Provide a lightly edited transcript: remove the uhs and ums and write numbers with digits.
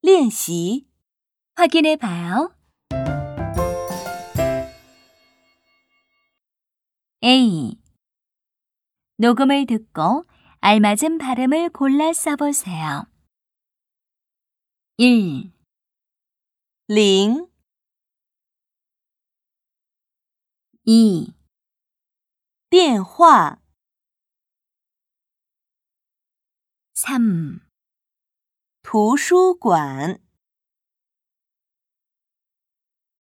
练习 확인해 봐요. A. 녹음을 듣고 알맞은 발음을 골라 써보세요. 1, 0 2, 电话 3, 图书馆